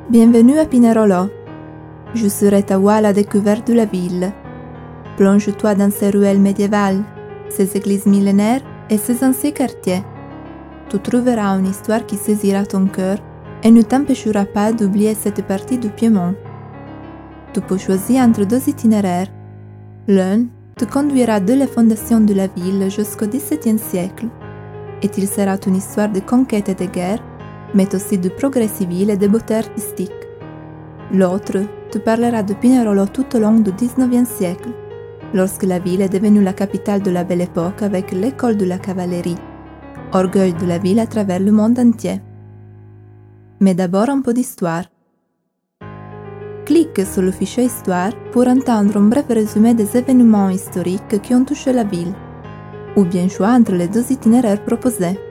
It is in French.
Bienvenue à Pinerolo. Je serai ta voix à la découverte de la ville. Plonge-toi dans ses ruelles médiévales, ses églises millénaires et ses anciens quartiers. Tu trouveras une histoire qui saisira ton cœur et ne t'empêchera pas d'oublier cette partie du Piémont. Tu peux choisir entre deux itinéraires. L'un te conduira de la fondation de la ville jusqu'au XVIIe siècle, et il sera une histoire de conquête et de guerre, mais aussi de progrès civil et de beauté artistique. L'autre te parlera de Pinerolo tout au long du XIXe siècle, lorsque la ville est devenue la capitale de la Belle Époque avec l'école de la cavalerie, orgueil de la ville à travers le monde entier. Mais d'abord un peu d'histoire. Clique sur le fichier Histoire pour entendre un bref résumé des événements historiques qui ont touché la ville, ou bien choix entre les deux itinéraires proposés.